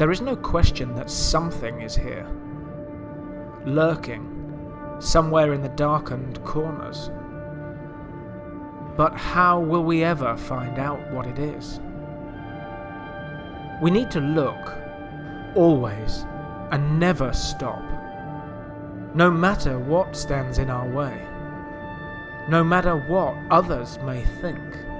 There is no question that something is here, lurking, somewhere in the darkened corners. But how will we ever find out what it is? We need to look, always, and never stop. No matter what stands in our way, no matter what others may think.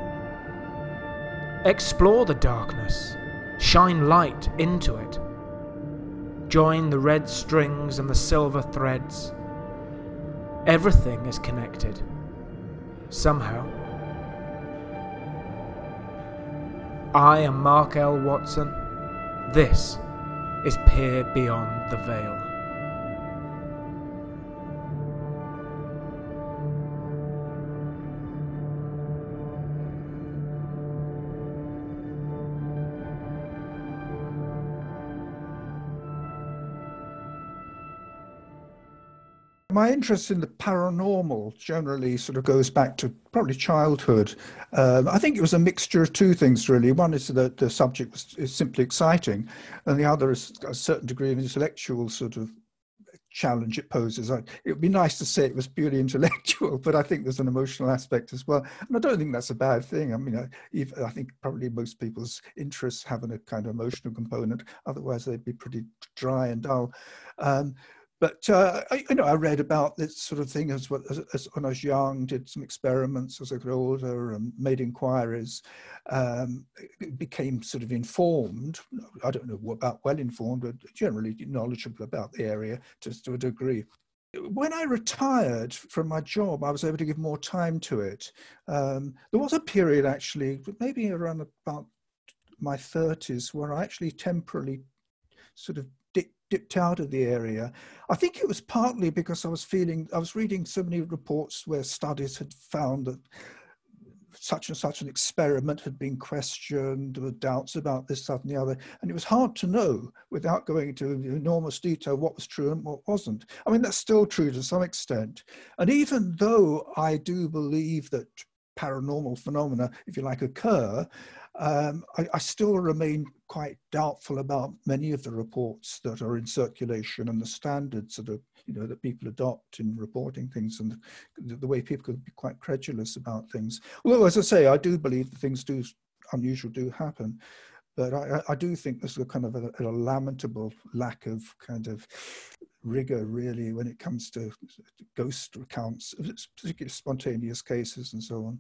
Explore the darkness, shine light into it. Join the red strings and the silver threads. Everything is connected, somehow. I am Mark L. Watson. This is Peer Beyond the Veil. My interest in the paranormal generally sort of goes back to probably childhood. I think it was a mixture of two things, really. One is that the subject is simply exciting, and the other is a certain degree of intellectual sort of challenge it poses. It would be nice to say it was purely intellectual, but I think there's an emotional aspect as well. And I don't think that's a bad thing. I mean, I think probably most people's interests have a kind of emotional component. Otherwise, they'd be pretty dry and dull. But I read about this sort of thing as when I was young, did some experiments as I got older and made inquiries, became sort of informed. I don't know about well informed, but generally knowledgeable about the area to a degree. When I retired from my job, I was able to give more time to it. There was a period actually, maybe around about my 30s, where I actually temporarily sort of dipped out of the area. I think it was partly because I was reading so many reports where studies had found that such and such an experiment had been questioned, there were doubts about this, that and the other, and it was hard to know without going into enormous detail what was true and what wasn't. I mean, that's still true to some extent. And even though I do believe that paranormal phenomena, if you like, occur, I still remain quite doubtful about many of the reports that are in circulation and the standards that people adopt in reporting things, and the way people can be quite credulous about things. Although, as I say, I do believe that things unusual do happen, but I do think there's a kind of a lamentable lack of kind of rigor, really, when it comes to ghost accounts, particularly spontaneous cases and so on.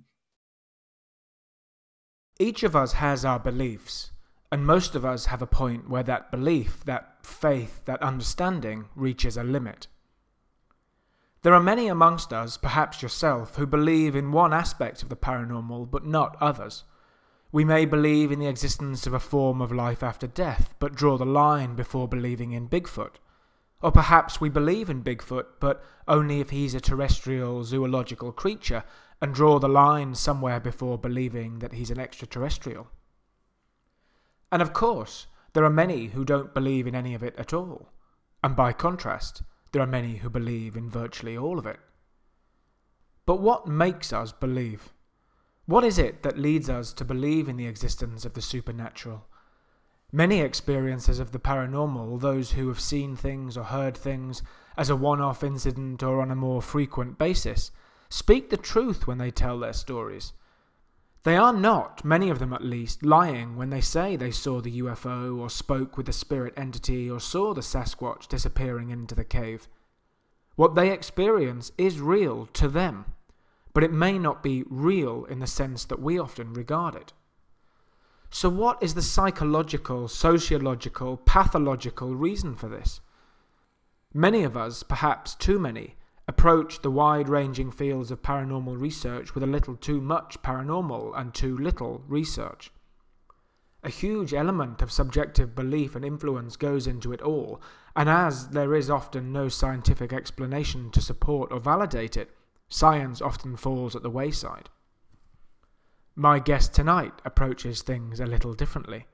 Each of us has our beliefs, and most of us have a point where that belief, that faith, that understanding reaches a limit. There are many amongst us, perhaps yourself, who believe in one aspect of the paranormal but not others. We may believe in the existence of a form of life after death, but draw the line before believing in Bigfoot. Or perhaps we believe in Bigfoot, but only if he's a terrestrial zoological creature, and draw the line somewhere before believing that he's an extraterrestrial. And of course, there are many who don't believe in any of it at all. And by contrast, there are many who believe in virtually all of it. But what makes us believe? What is it that leads us to believe in the existence of the supernatural? Many experiences of the paranormal, those who have seen things or heard things as a one-off incident or on a more frequent basis, speak the truth when they tell their stories. They are not, many of them at least, lying when they say they saw the UFO or spoke with the spirit entity or saw the Sasquatch disappearing into the cave. What they experience is real to them, but it may not be real in the sense that we often regard it. So what is the psychological, sociological, pathological reason for this? Many of us, perhaps too many, approach the wide-ranging fields of paranormal research with a little too much paranormal and too little research. A huge element of subjective belief and influence goes into it all, and as there is often no scientific explanation to support or validate it, science often falls at the wayside. My guest tonight approaches things a little differently.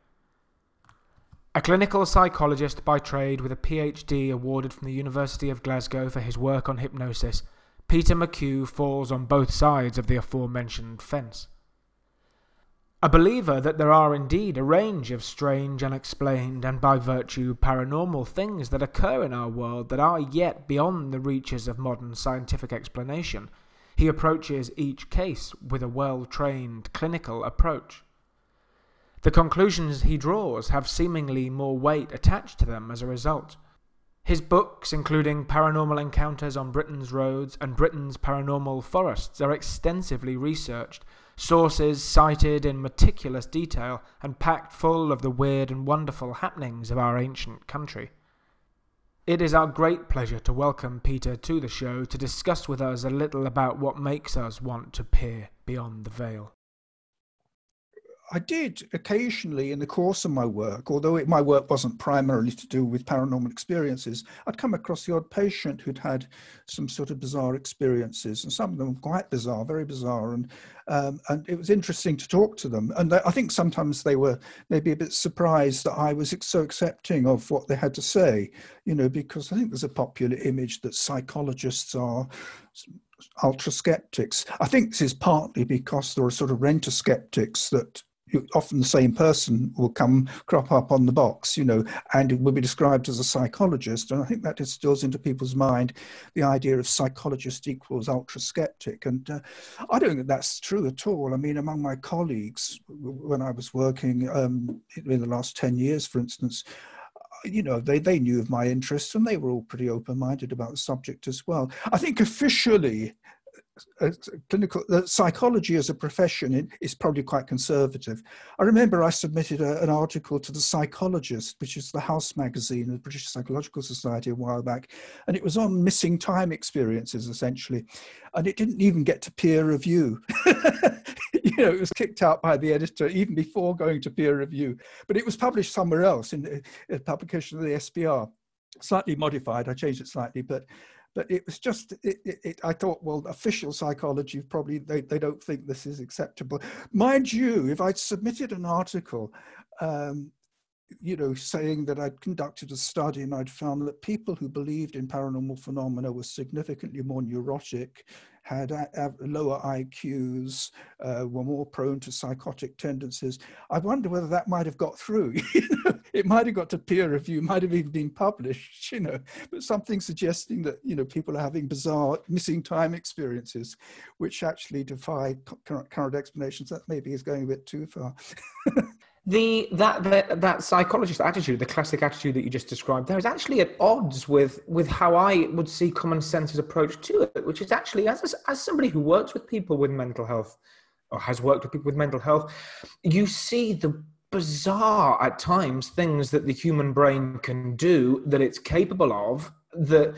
A clinical psychologist by trade with a PhD awarded from the University of Glasgow for his work on hypnosis, Peter McHugh falls on both sides of the aforementioned fence. A believer that there are indeed a range of strange, unexplained, and by virtue paranormal things that occur in our world that are yet beyond the reaches of modern scientific explanation, he approaches each case with a well-trained clinical approach. The conclusions he draws have seemingly more weight attached to them as a result. His books, including Paranormal Encounters on Britain's Roads and Britain's Paranormal Forests, are extensively researched, sources cited in meticulous detail, and packed full of the weird and wonderful happenings of our ancient country. It is our great pleasure to welcome Peter to the show to discuss with us a little about what makes us want to peer beyond the veil. I did occasionally in the course of my work, although my work wasn't primarily to do with paranormal experiences, I'd come across the odd patient who'd had some sort of bizarre experiences, and some of them quite bizarre, very bizarre, and it was interesting to talk to them. And I think sometimes they were maybe a bit surprised that I was so accepting of what they had to say, because I think there's a popular image that psychologists are ultra skeptics. I think this is partly because there are sort of renter skeptics that often the same person will crop up on the box, and it will be described as a psychologist. And I think that distills into people's mind the idea of psychologist equals ultra skeptic. And I don't think that's true at all. I mean, among my colleagues, when I was working in the last 10 years, for instance, they knew of my interests, and they were all pretty open-minded about the subject as well. I think officially, clinical psychology as a profession is probably quite conservative. I remember I submitted an article to The Psychologist, which is the house magazine of the British Psychological Society, a while back, and it was on missing time experiences, essentially, and it didn't even get to peer review. It was kicked out by the editor even before going to peer review, but it was published somewhere else in a publication of the SPR, slightly modified. I changed it slightly, but it was just, I thought, well, official psychology, probably they don't think this is acceptable. Mind you, if I'd submitted an article, saying that I'd conducted a study and I'd found that people who believed in paranormal phenomena were significantly more neurotic, had lower IQs, were more prone to psychotic tendencies, I wonder whether that might have got through. It might have got to peer review, might have even been published, but something suggesting that, people are having bizarre missing time experiences, which actually defy current explanations. That maybe is going a bit too far. That psychologist attitude, the classic attitude that you just described there, is actually at odds with how I would see common sense's approach to it, which is actually, as somebody who works with people with mental health, or has worked with people with mental health, you see the bizarre, at times, things that the human brain can do, that it's capable of, that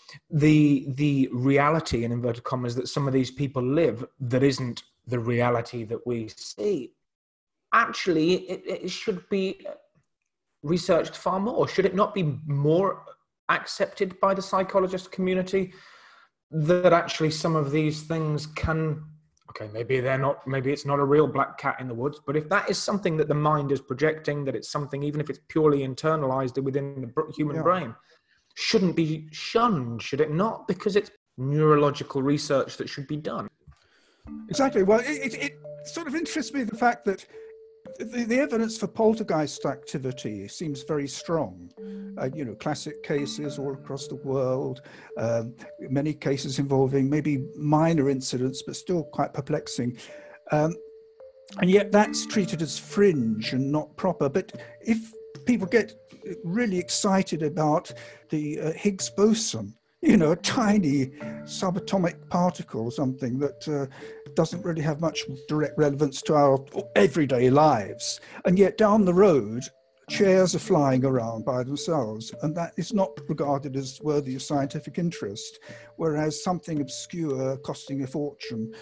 the reality, in inverted commas, that some of these people live, that isn't the reality that we see. Actually, it should be researched far more. Should it not be more accepted by the psychologist community that actually some of these things can, maybe it's not a real black cat in the woods, but if that is something that the mind is projecting, that it's something, even if it's purely internalized within the human brain, shouldn't be shunned, should it not? Because it's neurological research that should be done. Exactly. Well, it sort of interests me, the fact that the evidence for poltergeist activity seems very strong. Classic cases all across the world, many cases involving maybe minor incidents, but still quite perplexing. And yet that's treated as fringe and not proper. But if people get really excited about the Higgs boson, a tiny subatomic particle, something that doesn't really have much direct relevance to our everyday lives. And yet down the road, chairs are flying around by themselves, and that is not regarded as worthy of scientific interest, whereas something obscure costing a fortune,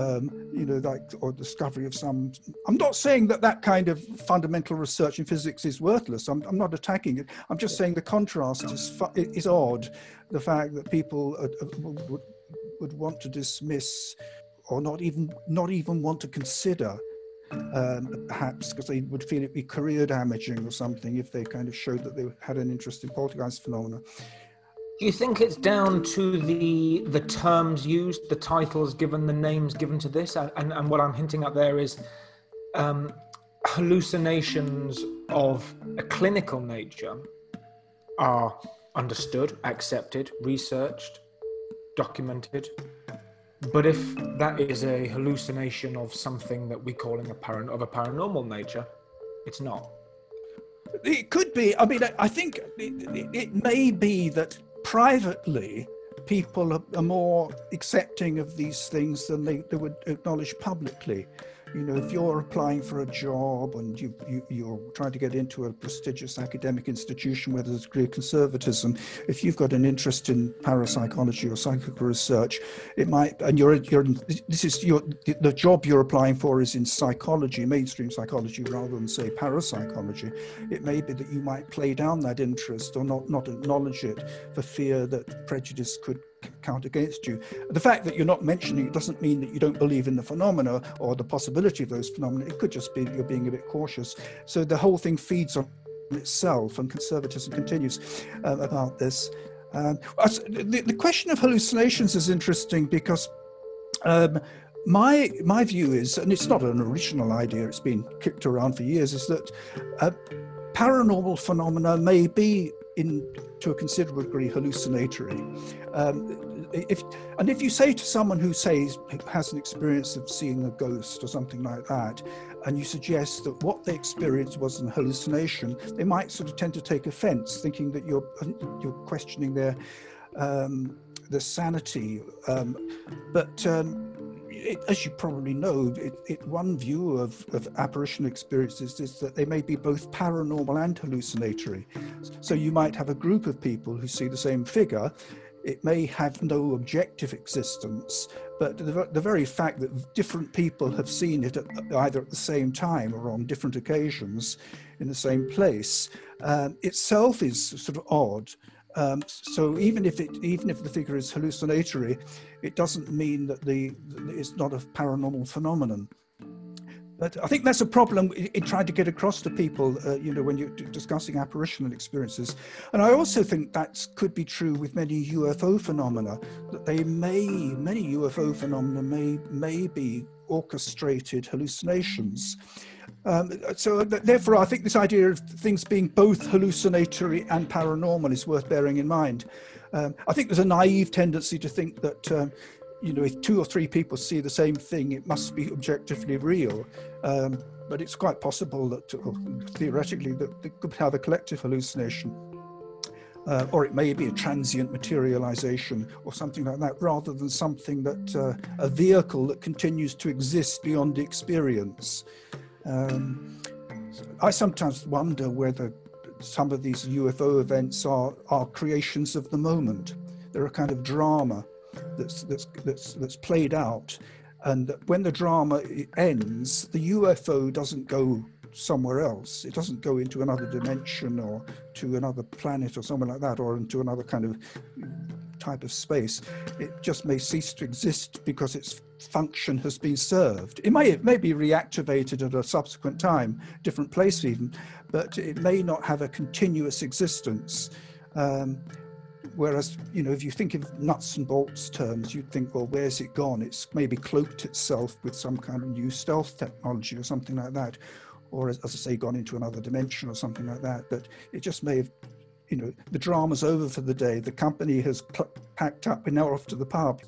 or discovery of some... I'm not saying that kind of fundamental research in physics is worthless. I'm not attacking it. I'm just saying the contrast is odd. The fact that people would want to dismiss, or not even want to consider, perhaps because they would feel it'd be career damaging or something if they kind of showed that they had an interest in poltergeist phenomena. Do you think it's down to the terms used, the titles given, the names given to this? And what I'm hinting at there is, hallucinations of a clinical nature are understood, accepted, researched, documented. But if that is a hallucination of something that we're calling of a paranormal nature, it's not. It could be. I mean, I think it may be that privately people are more accepting of these things than they would acknowledge publicly. You know, if you're applying for a job and you're trying to get into a prestigious academic institution where there's a degree of conservatism, if you've got an interest in parapsychology or psychical research, it might, and the job you're applying for is in psychology, mainstream psychology, rather than say parapsychology. It may be that you might play down that interest or not acknowledge it for fear that prejudice could count against you. The fact that you're not mentioning it doesn't mean that you don't believe in the phenomena or the possibility of those phenomena. It could just be you're being a bit cautious. So the whole thing feeds on itself, and conservatism continues about this. The question of hallucinations is interesting because my view is, and it's not an original idea, it's been kicked around for years, is that paranormal phenomena may be to a considerable degree hallucinatory. If you say to someone who has an experience of seeing a ghost or something like that, and you suggest that what they experienced was an hallucination, they might sort of tend to take offense, thinking that you're questioning their sanity. As you probably know, one view of apparitional experiences is that they may be both paranormal and hallucinatory. So you might have a group of people who see the same figure. It may have no objective existence, but the very fact that different people have seen it either at the same time or on different occasions in the same place itself is sort of odd. So even if the figure is hallucinatory, it doesn't mean that it's not a paranormal phenomenon. But I think that's a problem in trying to get across to people, when you're discussing apparitional experiences. And I also think that could be true with many UFO phenomena, that many UFO phenomena may be orchestrated hallucinations. So therefore, I think this idea of things being both hallucinatory and paranormal is worth bearing in mind. I think there's a naive tendency to think that, if 2 or 3 people see the same thing, it must be objectively real. But it's quite possible that, theoretically, that they could have a collective hallucination. Or it may be a transient materialization or something like that, rather than something that, a vehicle that continues to exist beyond experience. I sometimes wonder whether some of these UFO events are creations of the moment. They're a kind of drama that's played out, and that when the drama ends, the UFO doesn't go somewhere else. It doesn't go into another dimension or to another planet or somewhere like that, or into another kind of type of space. It just may cease to exist because its function has been served. It may be reactivated at a subsequent time, different place even, but it may not have a continuous existence. Whereas, if you think of nuts and bolts terms, you'd think, well, where's it gone? It's maybe cloaked itself with some kind of new stealth technology or something like that, or as I say, gone into another dimension or something like that. But it just may have, the drama's over for the day. The company has packed up, and now off to the pub.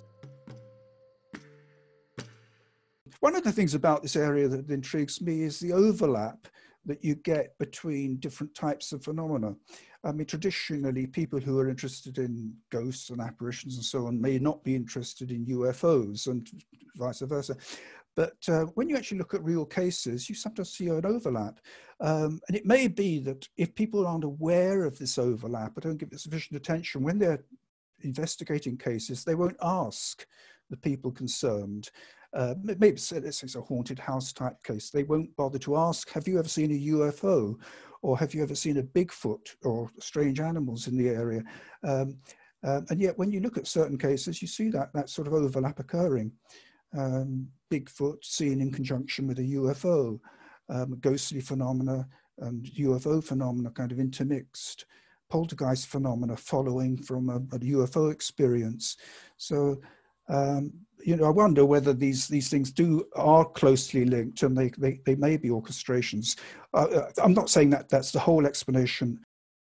One of the things about this area that intrigues me is the overlap that you get between different types of phenomena. I mean, traditionally, people who are interested in ghosts and apparitions and so on may not be interested in UFOs, and vice versa. But when you actually look at real cases, you sometimes see an overlap. And it may be that if people aren't aware of this overlap or don't give it sufficient attention, when they're investigating cases, they won't ask the people concerned. Maybe, let's say it's a haunted house type case. They won't bother to ask, have you ever seen a UFO? Or have you ever seen a Bigfoot or strange animals in the area? And yet when you look at certain cases, you see that sort of overlap occurring. Bigfoot seen in conjunction with a UFO, ghostly phenomena and UFO phenomena kind of intermixed, poltergeist phenomena following from a UFO experience. So I wonder whether these things are closely linked, and they may be orchestrations. I'm not saying that that's the whole explanation.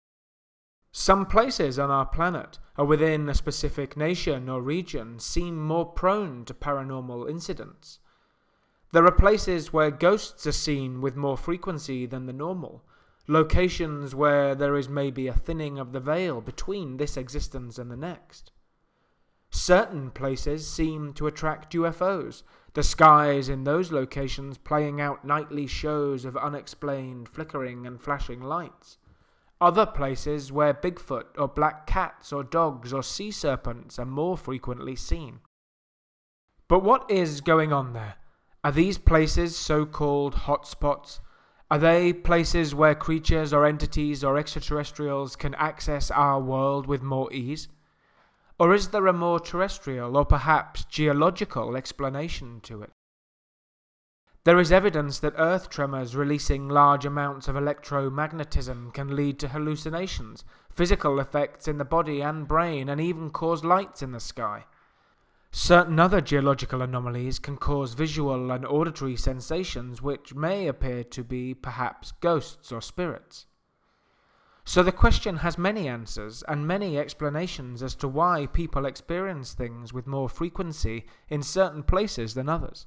Some places on our planet or within a specific nation or region seem more prone to paranormal incidents. There are places where ghosts are seen with more frequency than the normal, locations where there is maybe a thinning of the veil between this existence and the next. Certain places seem to attract UFOs, the skies in those locations playing out nightly shows of unexplained flickering and flashing lights. Other places where Bigfoot or black cats or dogs or sea serpents are more frequently seen. But what is going on there? Are these places so-called hotspots? Are they places where creatures or entities or extraterrestrials can access our world with more ease? Or is there a more terrestrial or perhaps geological explanation to it? There is evidence that earth tremors releasing large amounts of electromagnetism can lead to hallucinations, physical effects in the body and brain, and even cause lights in the sky. Certain other geological anomalies can cause visual and auditory sensations which may appear to be perhaps ghosts or spirits. So the question has many answers and many explanations as to why people experience things with more frequency in certain places than others.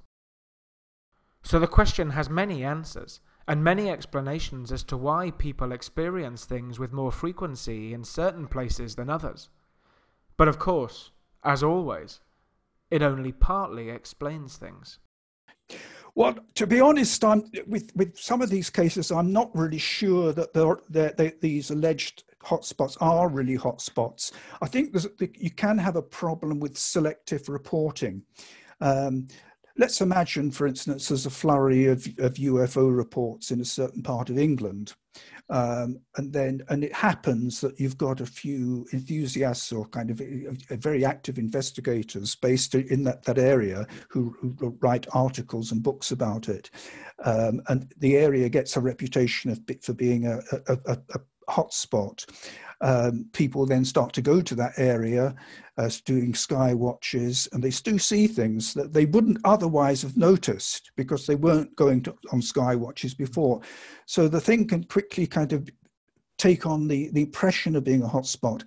So the question has many answers and many explanations as to why people experience things with more frequency in certain places than others. But of course, as always, it only partly explains things. Well, to be honest, with some of these cases, I'm not really sure that these alleged hotspots are really hotspots. I think you can have a problem with selective reporting. Let's imagine, for instance, there's a flurry of UFO reports in a certain part of England. And it happens that you've got a few enthusiasts or kind of very active investigators based in that area who write articles and books about it. And the area gets a reputation for being a hotspot. People then start to go to that area, doing sky watches, and they do see things that they wouldn't otherwise have noticed because they weren't going on sky watches before. So the thing can quickly kind of take on the impression of being a hotspot.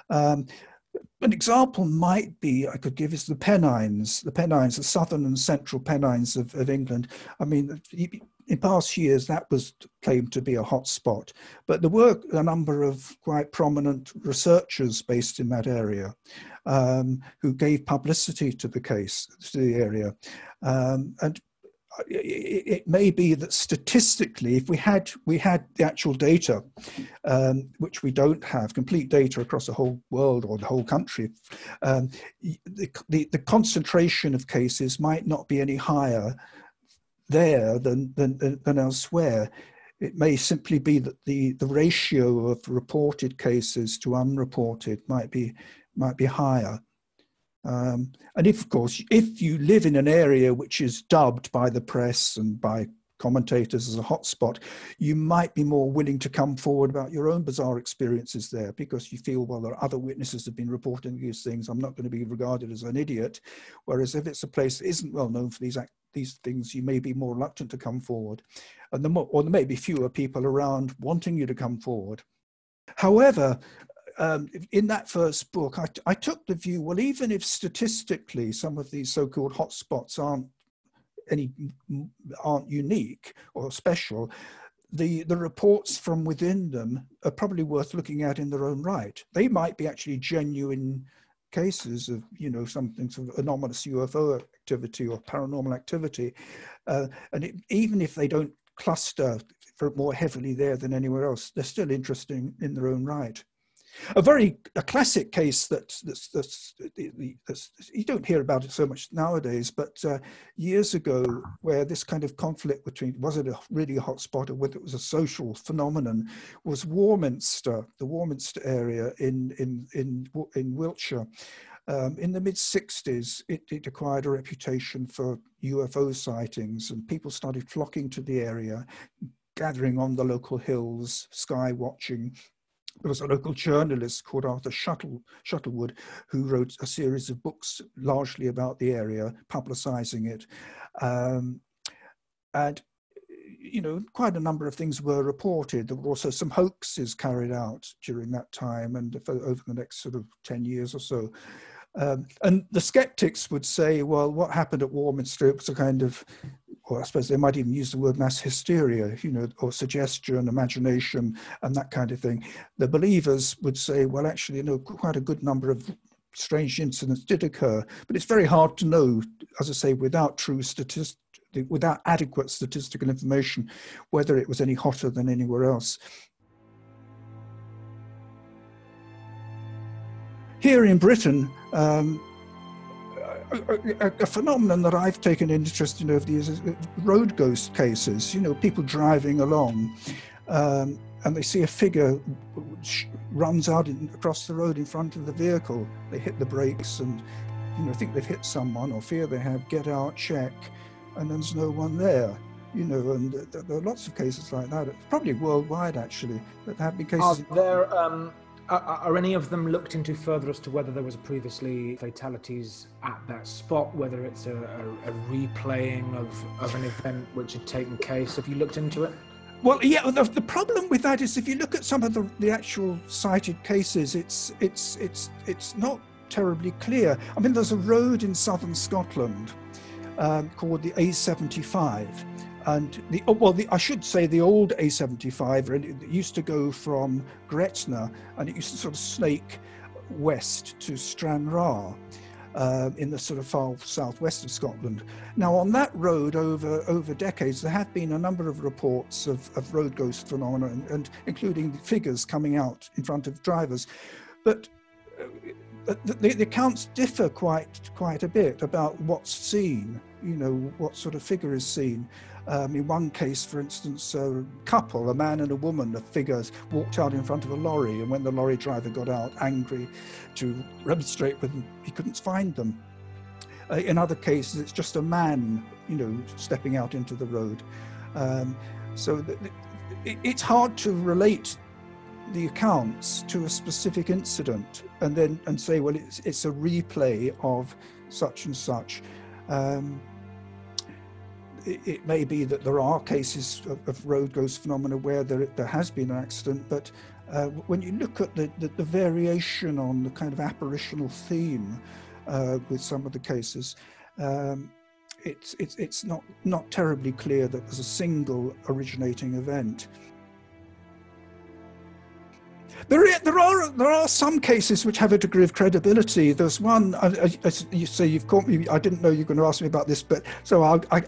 An example might be, I could give, is the Pennines, the southern and central Pennines of England. I mean, in past years, that was claimed to be a hotspot, but there were a number of quite prominent researchers based in that area who gave publicity to the area. And it may be that statistically, if we had the actual data, which we don't have, complete data across the whole world or the whole country, the concentration of cases might not be any higher there than elsewhere. It may simply be that the ratio of reported cases to unreported might be higher. And of course, if you live in an area which is dubbed by the press and by commentators as a hotspot, you might be more willing to come forward about your own bizarre experiences there because you feel, well, there are other witnesses have been reporting these things. I'm not going to be regarded as an idiot. Whereas if it's a place that isn't well known for these things, you may be more reluctant to come forward. And there may be fewer people around wanting you to come forward. However, in that first book, I took the view, well, even if statistically some of these so-called hotspots aren't unique or special, the reports from within them are probably worth looking at in their own right. They might be actually genuine cases of, something sort of anomalous UFO activity or paranormal activity. Even if they don't cluster more heavily there than anywhere else, they're still interesting in their own right. A classic case that's you don't hear about it so much nowadays, but years ago, where this kind of conflict between was it really a hotspot or whether it was a social phenomenon, was Warminster, the Warminster area in Wiltshire. In the mid-60s, it acquired a reputation for UFO sightings, and people started flocking to the area, gathering on the local hills, sky watching. There was a local journalist called Arthur Shuttlewood who wrote a series of books largely about the area, publicising it. And quite a number of things were reported. There were also some hoaxes carried out during that time and over the next sort of 10 years or so. And the skeptics would say, well, what happened at Warminster was a kind of, or I suppose they might even use the word mass hysteria, or suggestion, imagination, and that kind of thing. The believers would say, well, actually, quite a good number of strange incidents did occur, but it's very hard to know, as I say, without adequate statistical information, whether it was any hotter than anywhere else. Here in Britain, a phenomenon that I've taken interest in over the years is road ghost cases. People driving along and they see a figure which runs out across the road in front of the vehicle. They hit the brakes and think they've hit someone or fear they have, get out, check, and there's no one there. And there are lots of cases like that, probably worldwide actually, that have been cases. Are any of them looked into further as to whether there was previously fatalities at that spot, whether it's a replaying of an event which had taken place? Have you looked into it? Well, yeah, the problem with that is if you look at some of the actual cited cases, it's not terribly clear. I mean, there's a road in southern Scotland called the A75. And I should say the old A75, it used to go from Gretna and it used to sort of snake west to Stranraer in the sort of far southwest of Scotland. Now on that road over decades, there have been a number of reports of road ghost phenomena and including figures coming out in front of drivers. But the accounts differ quite a bit about what's seen, what sort of figure is seen. In one case, for instance, a couple, a man and a woman, the figures walked out in front of a lorry, and when the lorry driver got out, angry to remonstrate with them, he couldn't find them. In other cases, it's just a man, stepping out into the road. So it's hard to relate the accounts to a specific incident and say, well, it's a replay of such and such. It may be that there are cases of road ghost phenomena where there has been an accident, but when you look at the variation on the kind of apparitional theme with some of the cases, it's not terribly clear that there's a single originating event. There are some cases which have a degree of credibility. There's one. You say you've caught me. I didn't know you were going to ask me about this, but so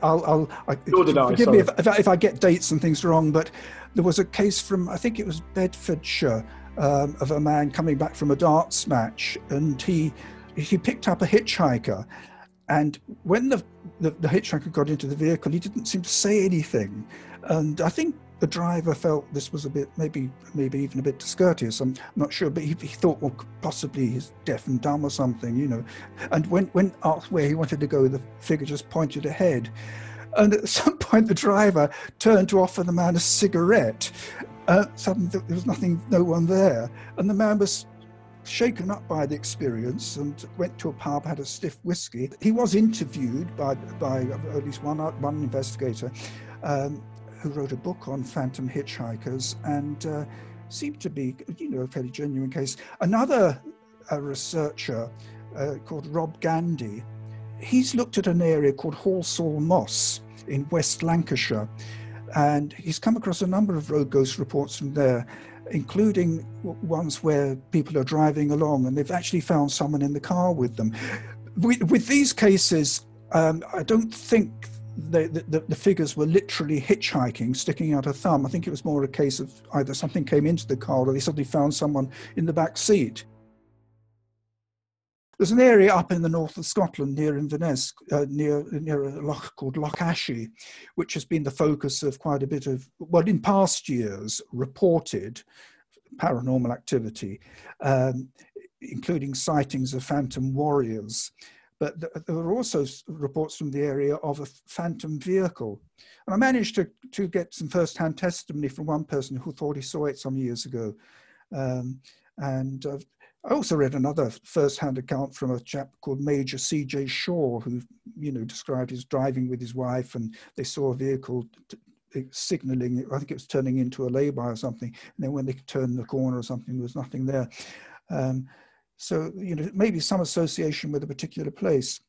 forgive me if I get dates and things wrong. But there was a case from, I think it was Bedfordshire, of a man coming back from a darts match, and he picked up a hitchhiker, and when the hitchhiker got into the vehicle, he didn't seem to say anything, and I think the driver felt this was a bit, maybe even a bit discourteous. I'm not sure, but he thought, well, possibly he's deaf and dumb or something, And when asked where he wanted to go, the figure just pointed ahead. And at some point, the driver turned to offer the man a cigarette. Suddenly, there was no one there. And the man was shaken up by the experience and went to a pub, had a stiff whiskey. He was interviewed by at least one investigator, who wrote a book on phantom hitchhikers and seemed to be, a fairly genuine case. Another researcher called Rob Gandy, he's looked at an area called Halsall Moss in West Lancashire, and he's come across a number of road ghost reports from there, including ones where people are driving along and they've actually found someone in the car with them. With these cases, I don't think the figures were literally hitchhiking, sticking out a thumb. I think it was more a case of either something came into the car or they suddenly found someone in the back seat. There's an area up in the north of Scotland near Inverness, near a loch called Loch Ashy, which has been the focus of quite a bit of, well, in past years, reported paranormal activity, including sightings of phantom warriors. But there were also reports from the area of a phantom vehicle. And I managed to get some first-hand testimony from one person who thought he saw it some years ago. And I also read another first-hand account from a chap called Major C.J. Shaw, who, described his driving with his wife, and they saw a vehicle signaling, I think it was turning into a lay-by or something, and then when they turned the corner or something, there was nothing there. So, maybe some association with a particular place.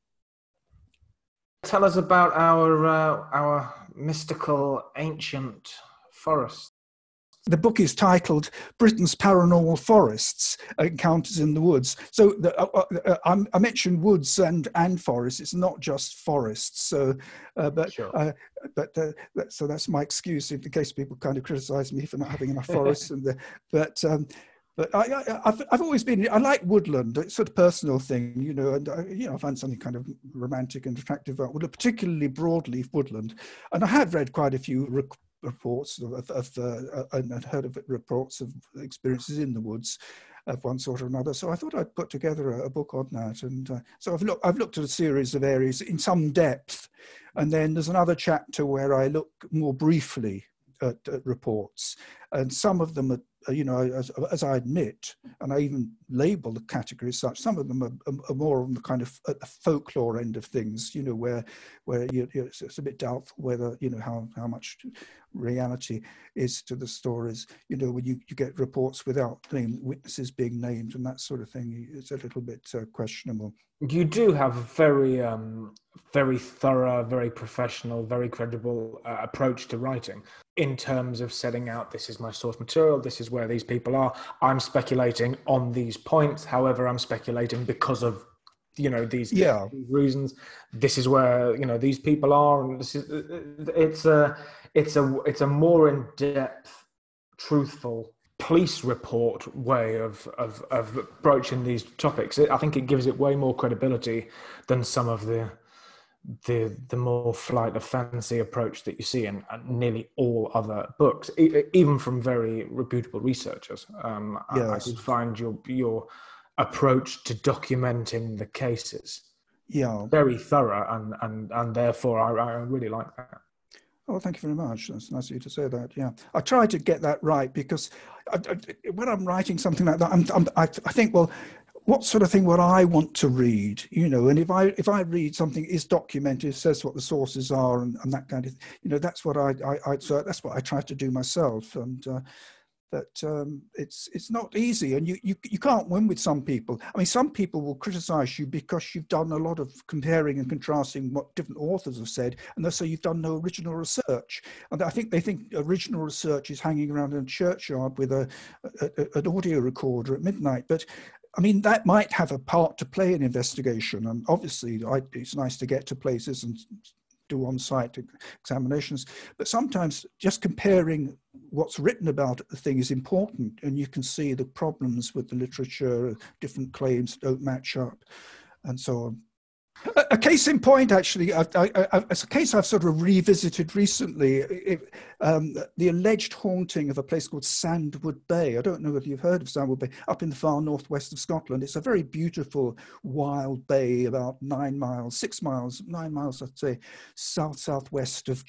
Tell us about our mystical ancient forests. The book is titled Britain's Paranormal Forests, Encounters in the Woods. So I mentioned woods and forests. It's not just forests. So, Sure. So that's my excuse in case people kind of criticize me for not having enough forests. But I've always been, I like woodland. It's sort of personal thing, and I find something kind of romantic and attractive about woodland, particularly broadleaf woodland. And I have read quite a few reports and heard of reports of experiences in the woods of one sort or another. So I thought I'd put together a book on that. And so I've looked at a series of areas in some depth. And then there's another chapter where I look more briefly at reports. And some of them are, as I admit, and I even label the categories such, some of them are more on the kind of at the folklore end of things, where it's a bit doubtful whether, how much reality is to the stories, when you get reports without witnesses being named and that sort of thing, it's a little bit questionable. You do have a very, very thorough, very professional, very credible approach to writing in terms of setting out, this is my source material, this is where these people are. I'm speculating on these points. However, I'm speculating because of, these reasons. This is where, these people are. And this is, it's a more in-depth, truthful police report way of approaching these topics. I think it gives it way more credibility than some of the more flight of fancy approach that you see in nearly all other books, even from very reputable researchers. I did find your approach to documenting the cases very thorough, and therefore I really like that. Oh, thank you very much. That's nice of you to say that. Yeah, I try to get that right because when I'm writing something like that, I think, well, what sort of thing would I want to read? And if I read something is documented, says what the sources are, and that kind of, that's what so that's what I try to do myself. And but it's not easy, and you can't win with some people. I mean, some people will criticize you because you've done a lot of comparing and contrasting what different authors have said, and so you've done no original research. And I think they think original research is hanging around in a churchyard with an audio recorder at midnight. But I mean, that might have a part to play in investigation, and obviously it's nice to get to places and do on-site examinations, but sometimes just comparing what's written about the thing is important, and you can see the problems with the literature, different claims don't match up, and so on. A case in point, actually, it's a case I've sort of revisited recently, the alleged haunting of a place called Sandwood Bay. I don't know whether you've heard of Sandwood Bay, up in the far northwest of Scotland. It's a very beautiful wild bay, about 9 miles, I'd say, southwest of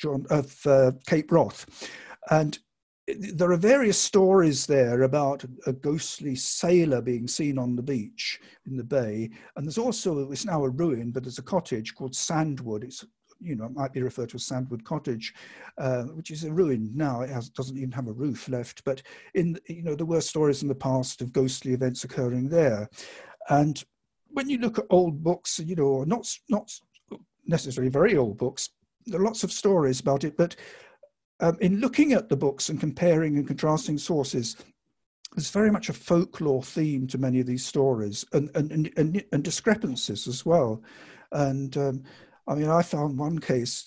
Cape Wrath. And there are various stories there about a ghostly sailor being seen on the beach in the bay. And there's also, it's now a ruin, but there's a cottage called Sandwood. It's, it might be referred to as Sandwood Cottage, which is a ruin now. It doesn't even have a roof left. But there were stories in the past of ghostly events occurring there. And when you look at old books, not necessarily very old books, there are lots of stories about it, but in looking at the books and comparing and contrasting sources, there's very much a folklore theme to many of these stories, and discrepancies as well. And I mean, I found one case,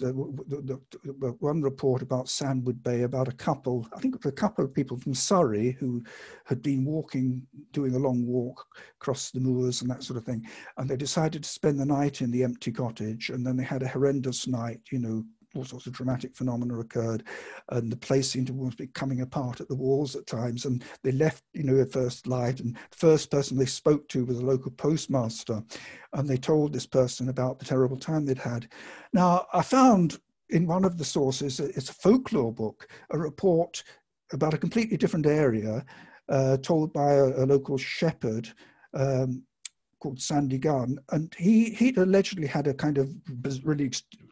one report about Sandwood Bay, about a couple, I think it was a couple of people from Surrey who had been doing a long walk across the moors and that sort of thing. And they decided to spend the night in the empty cottage, and then they had a horrendous night, all sorts of dramatic phenomena occurred, and the place seemed to be coming apart at the walls at times. And they left, at first light, and the first person they spoke to was a local postmaster, and they told this person about the terrible time they'd had. Now, I found in one of the sources, it's a folklore book, a report about a completely different area, told by a local shepherd called Sandy Gunn, and he'd allegedly had a kind of really,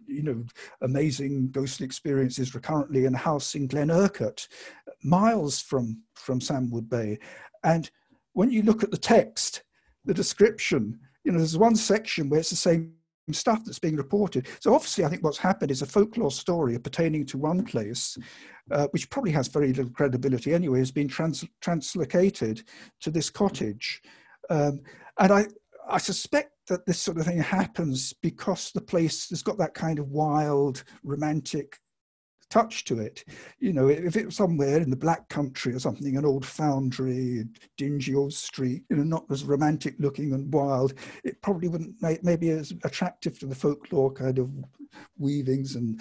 amazing ghostly experiences recurrently in a house in Glen Urquhart, miles from Sandwood Bay. And when you look at the text, the description, there's one section where it's the same stuff that's being reported. So obviously, I think what's happened is a folklore story pertaining to one place, which probably has very little credibility anyway, has been translocated to this cottage. And I suspect that this sort of thing happens because the place has got that kind of wild, romantic touch to it. If it was somewhere in the Black Country or something, an old foundry, dingy old street, not as romantic looking and wild, it probably wouldn't maybe as attractive to the folklore kind of weavings. And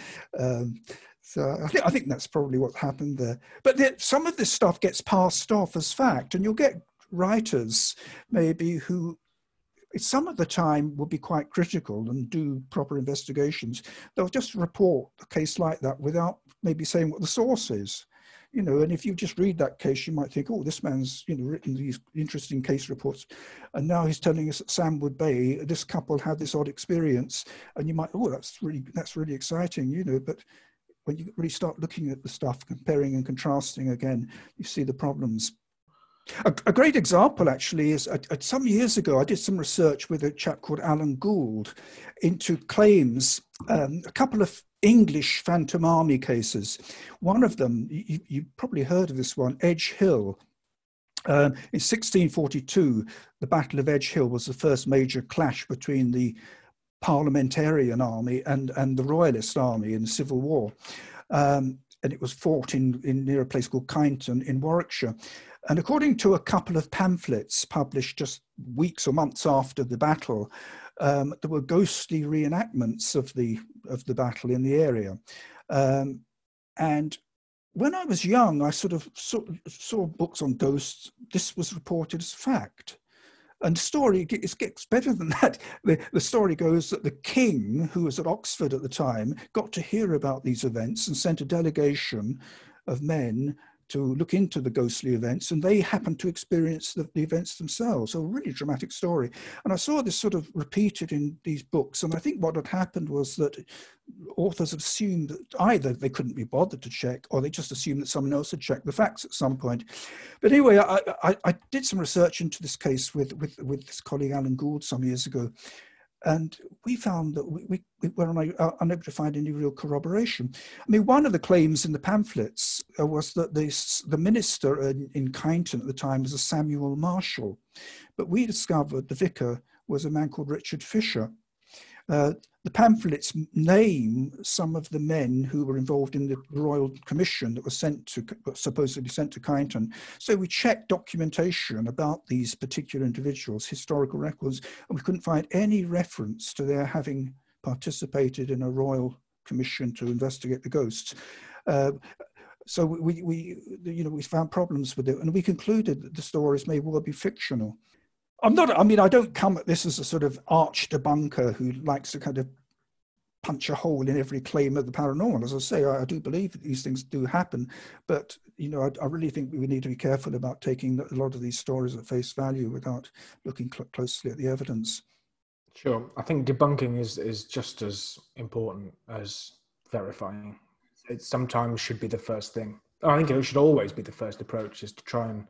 so I think that's probably what happened there. But some of this stuff gets passed off as fact, and you'll get writers maybe who some of the time will be quite critical and do proper investigations. They'll just report a case like that without maybe saying what the source is. And if you just read that case, you might think, oh, this man's written these interesting case reports, and now he's telling us at Sandwood Bay this couple had this odd experience, and you might, oh, that's really exciting, but when you really start looking at the stuff, comparing and contrasting again, you see the problems. A great example, actually, is some years ago, I did some research with a chap called Alan Gould into claims, a couple of English Phantom Army cases. One of them, you probably heard of this one, Edge Hill. In 1642, the Battle of Edge Hill was the first major clash between the Parliamentarian army and the Royalist army in the Civil War. And it was fought in near a place called Kyneton in Warwickshire. And according to a couple of pamphlets published just weeks or months after the battle, there were ghostly reenactments of the battle in the area. And when I was young, I sort of saw books on ghosts. This was reported as fact. And the story, it gets better than that. The story goes that the king, who was at Oxford at the time, got to hear about these events and sent a delegation of men to look into the ghostly events, and they happened to experience the events themselves. So a really dramatic story. And I saw this sort of repeated in these books, and I think what had happened was that authors assumed that either they couldn't be bothered to check, or they just assumed that someone else had checked the facts at some point. But anyway, I did some research into this case with this colleague Alan Gould some years ago, and we found that we were unable to find any real corroboration. I mean, one of the claims in the pamphlets was that the minister in Kyneton at the time was a Samuel Marshall, but we discovered the vicar was a man called Richard Fisher. The pamphlets name some of the men who were involved in the royal commission that was supposedly sent to Kyneton. So we checked documentation about these particular individuals, historical records, and we couldn't find any reference to their having participated in a royal commission to investigate the ghosts. So we found problems with it, and we concluded that the stories may well be fictional. I don't come at this as a sort of arch debunker who likes to kind of punch a hole in every claim of the paranormal. As I say, I do believe that these things do happen, but I really think we need to be careful about taking a lot of these stories at face value without looking closely at the evidence. Sure. I think debunking is just as important as verifying. It sometimes should be the first thing. I think it should always be the first approach, is to try and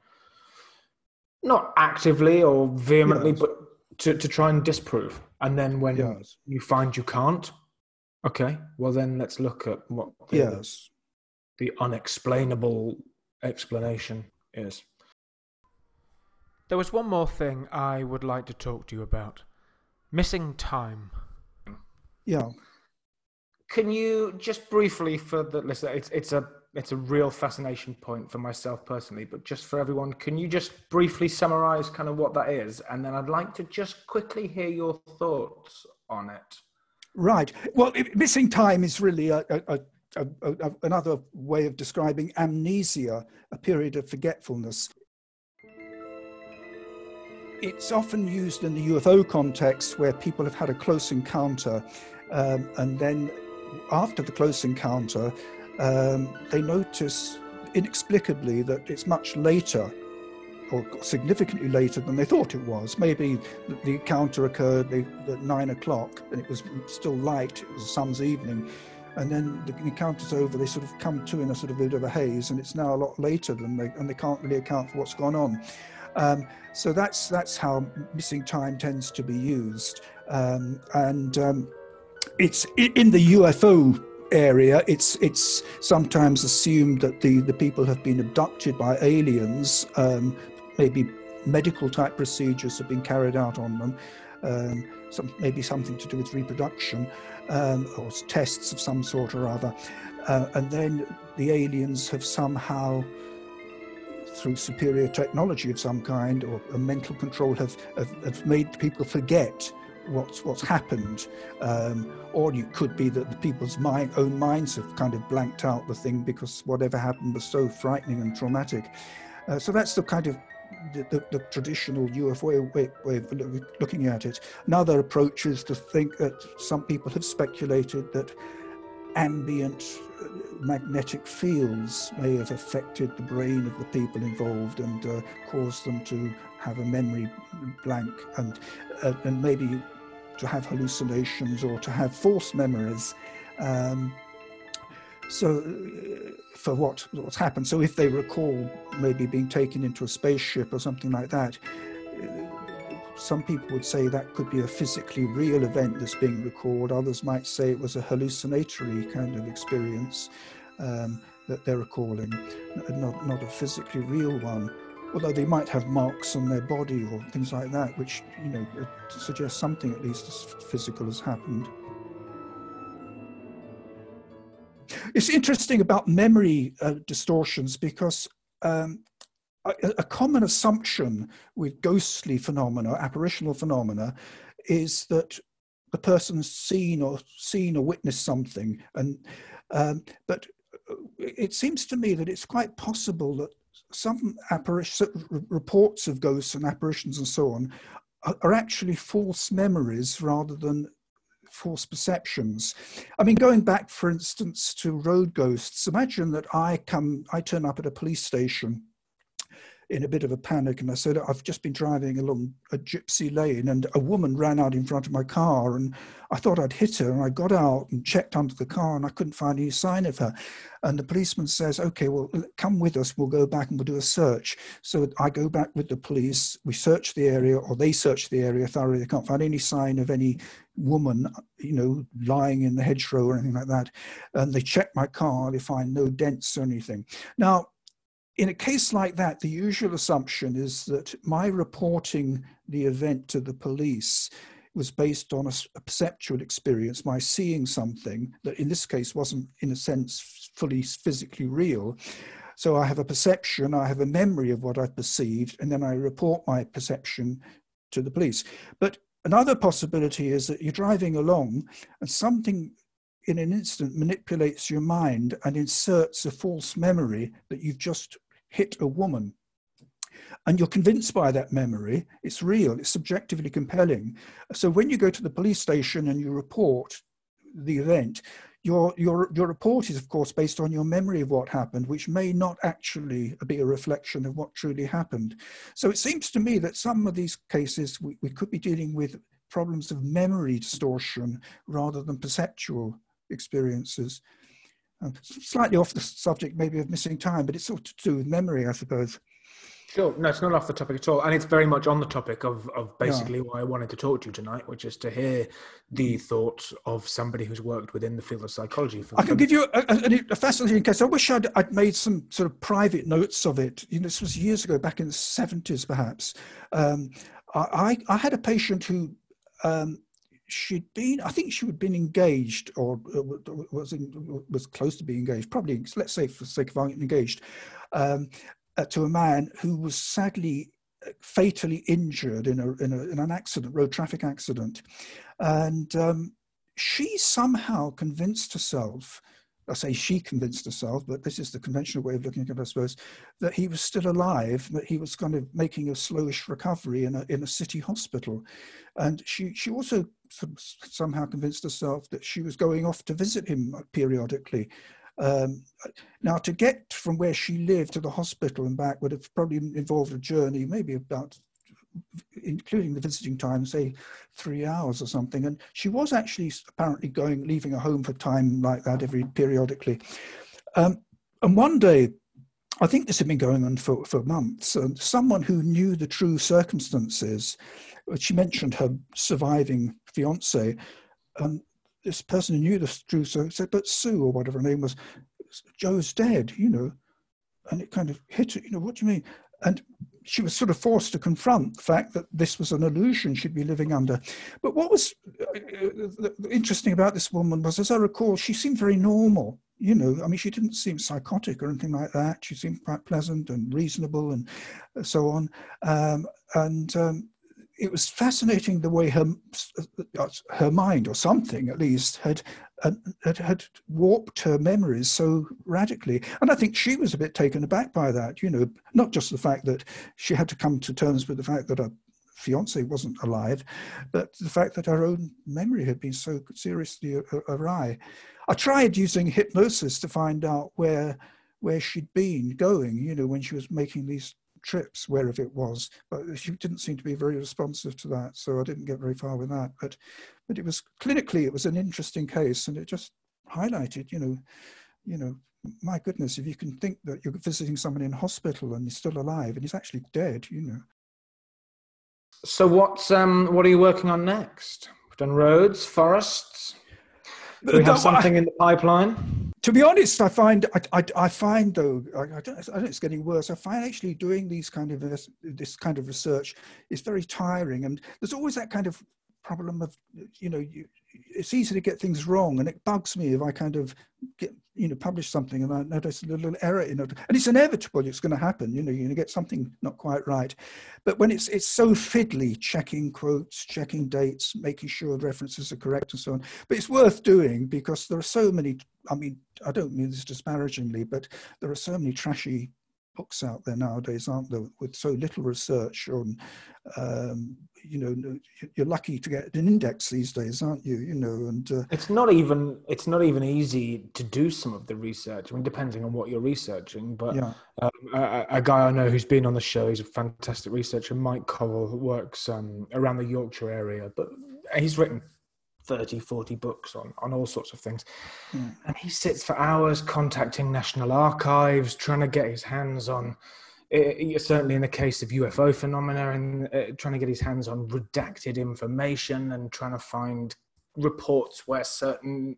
not actively or vehemently, but to try and disprove. And then when you find you can't, okay, well then let's look at what the unexplainable explanation is. There was one more thing I would like to talk to you about. Missing time. Yeah. Can you just briefly, for the listener, it's a real fascination point for myself personally, but just for everyone, can you just briefly summarize kind of what that is? And then I'd like to just quickly hear your thoughts on it. Right. Well, missing time is really another way of describing amnesia, a period of forgetfulness. It's often used in the UFO context where people have had a close encounter, and then after the close encounter, they notice inexplicably that it's much later or significantly later than they thought it was. Maybe the encounter occurred at 9 o'clock and it was still light, it was a summer's evening, and then the encounter's over, they sort of come to in a sort of bit of a haze, and it's now a lot later and they can't really account for what's gone on. So that's how missing time tends to be used. It's in the UFO area, it's sometimes assumed that the people have been abducted by aliens. Maybe medical type procedures have been carried out on them, maybe something to do with reproduction, or tests of some sort or other, and then the aliens have somehow, through superior technology of some kind or a mental control, have made people forget what's happened, or it could be that the people's own minds have kind of blanked out the thing because whatever happened was so frightening and traumatic. So that's the kind of the traditional UFO way of looking at it. Another approach is to think that some people have speculated that ambient magnetic fields may have affected the brain of the people involved and caused them to have a memory blank and maybe to have hallucinations or to have false memories. For what's happened. So if they recall maybe being taken into a spaceship or something like that, some people would say that could be a physically real event that's being recalled. Others might say it was a hallucinatory kind of experience that they're recalling, not a physically real one. Although they might have marks on their body or things like that, which suggest something at least as physical has happened. It's interesting about memory distortions because a common assumption with ghostly phenomena, apparitional phenomena, is that the person's seen or witnessed something, but it seems to me that it's quite possible that some reports of ghosts and apparitions and so on are actually false memories rather than false perceptions. I mean, going back, for instance, to road ghosts, imagine that I turn up at a police station in a bit of a panic, and I said, I've just been driving along a gypsy lane and a woman ran out in front of my car and I thought I'd hit her, and I got out and checked under the car and I couldn't find any sign of her. And the policeman says, okay, well, come with us, we'll go back and we'll do a search. So I go back with the police, we search the area, or they search the area thoroughly, they can't find any sign of any woman, lying in the hedgerow or anything like that. And they check my car, they find no dents or anything. Now, in a case like that, the usual assumption is that my reporting the event to the police was based on a perceptual experience, my seeing something that in this case wasn't, in a sense, fully physically real. So I have a perception, I have a memory of what I've perceived, and then I report my perception to the police. But another possibility is that you're driving along and something in an instant manipulates your mind and inserts a false memory that you've just hit a woman. And you're convinced by that memory, it's real, it's subjectively compelling. So when you go to the police station and you report the event, your report is, of course, based on your memory of what happened, which may not actually be a reflection of what truly happened. So it seems to me that some of these cases, we could be dealing with problems of memory distortion rather than perceptual experiences. Slightly off the subject maybe of missing time, but it's sort of to do with memory, I suppose. Sure. No, it's not off the topic at all. And it's very much on the topic of basically why I wanted to talk to you tonight, which is to hear the thoughts of somebody who's worked within the field of psychology. I can give you a fascinating case. I wish I'd made some sort of private notes of it. This was years ago, back in the 70s, perhaps. I had a patient who I think she had been engaged or was close to being engaged, probably, let's say for the sake of argument, engaged, to a man who was sadly fatally injured in an accident, road traffic accident. And she somehow convinced herself, I say she convinced herself, but this is the conventional way of looking at it, I suppose, that he was still alive, that he was kind of making a slowish recovery in a city hospital. And she also somehow convinced herself that she was going off to visit him periodically. Now, to get from where she lived to the hospital and back would have probably involved a journey, maybe about, including the visiting time, say 3 hours or something. And she was actually apparently leaving her home for time like that periodically. And one day, I think this had been going on for months, and someone who knew the true circumstances, she mentioned her surviving fiance, and this person who knew the true circumstances said, but Sue, or whatever her name was, Joe's dead, and it kind of hit her, what do you mean? And she was sort of forced to confront the fact that this was an illusion she'd be living under. But what was interesting about this woman was, as I recall, she seemed very normal. She didn't seem psychotic or anything like that. She seemed quite pleasant and reasonable and so on. It was fascinating the way her mind, or something at least, had warped her memories so radically. And I think she was a bit taken aback by that, not just the fact that she had to come to terms with the fact that her fiance wasn't alive, but the fact that her own memory had been so seriously awry. I tried using hypnosis to find out where she'd been going, when she was making these trips, wherever it was, but she didn't seem to be very responsive to that, so I didn't get very far with that. But it was clinically, it was an interesting case, and it just highlighted, my goodness, if you can think that you're visiting someone in hospital and he's still alive and he's actually dead, So what are you working on next? We've done roads, forests. Do we have something in the pipeline? To be honest, I find though, I don't it's getting worse. I find actually doing this kind of research is very tiring, and there's always that kind of problem of, it's easy to get things wrong, and it bugs me if I kind of publish something and I notice a little error in it, and it's inevitable, it's going to happen, you're going to get something not quite right. But when it's so fiddly, checking quotes, checking dates, making sure the references are correct and so on, but it's worth doing because there are so many, I don't mean this disparagingly, but there are so many trashy books out there nowadays, aren't there, with so little research on, you're lucky to get an index these days, aren't you? And it's not even easy to do some of the research. Depending on what you're researching, but yeah. A guy I know who's been on the show, he's a fantastic researcher, Mike Covell, who works around the Yorkshire area, but he's written 30, 40 books on all sorts of things. And he sits for hours contacting National Archives, trying to get his hands on, certainly in the case of UFO phenomena, and trying to get his hands on redacted information and trying to find reports where certain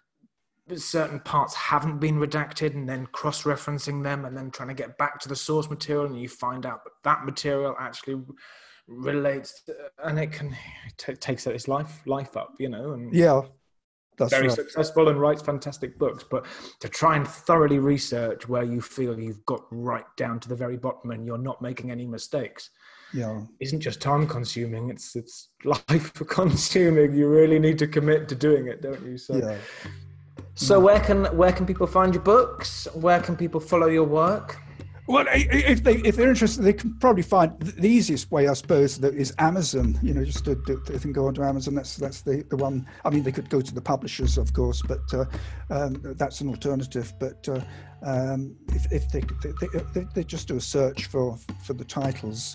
parts haven't been redacted, and then cross-referencing them, and then trying to get back to the source material, and you find out that material actually relates to, and it can takes his life up, and yeah, that's very right. Successful and writes fantastic books, but to try and thoroughly research where you feel you've got right down to the very bottom and you're not making any mistakes, isn't just time consuming, it's life consuming. You really need to commit to doing it, don't you? So where can people find your books? Where can people follow your work? Well, if they're interested, they can probably find the easiest way, I suppose, that is Amazon. Just they can go onto Amazon. That's the one. They could go to the publishers, of course, but that's an alternative. But if they just do a search for the titles.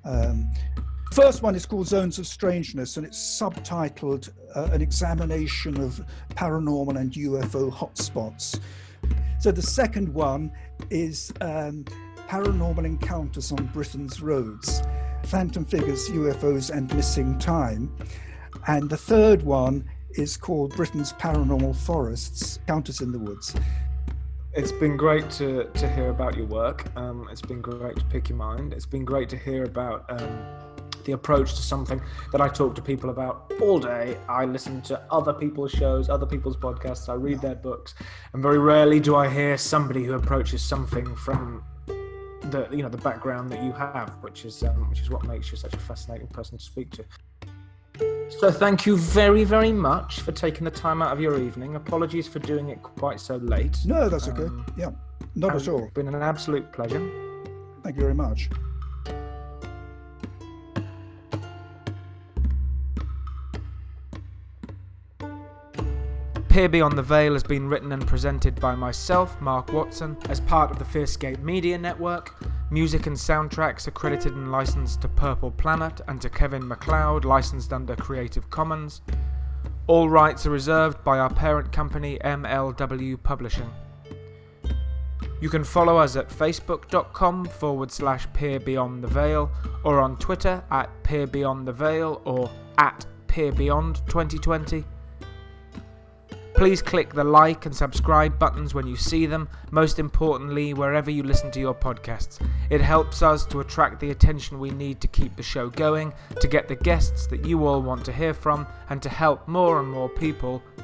First one is called Zones of Strangeness, and it's subtitled An Examination of Paranormal and UFO Hotspots. So the second one is Paranormal Encounters on Britain's Roads, Phantom Figures, UFOs and Missing Time. And the third one is called Britain's Paranormal Forests, Encounters in the Woods. It's been great to hear about your work. It's been great to pick your mind. It's been great to hear about the approach to something that I talk to people about all day. I listen to other people's shows, other people's podcasts. I read their books, and very rarely do I hear somebody who approaches something from the background that you have, which is what makes you such a fascinating person to speak to. So thank you very, very much for taking the time out of your evening. Apologies for doing it quite so late. No, that's okay. Yeah, not at all. It's been an absolute pleasure. Thank you very much. Peer Beyond the Veil has been written and presented by myself, Mark Watson, as part of the Fearscape Media Network. Music and soundtracks are credited and licensed to Purple Planet and to Kevin MacLeod, licensed under Creative Commons. All rights are reserved by our parent company, MLW Publishing. You can follow us at facebook.com/Peer Beyond the Veil, or on Twitter at Peer Beyond the Veil or at Peer Beyond 2020. Please click the like and subscribe buttons when you see them, most importantly wherever you listen to your podcasts. It helps us to attract the attention we need to keep the show going, to get the guests that you all want to hear from, and to help more and more people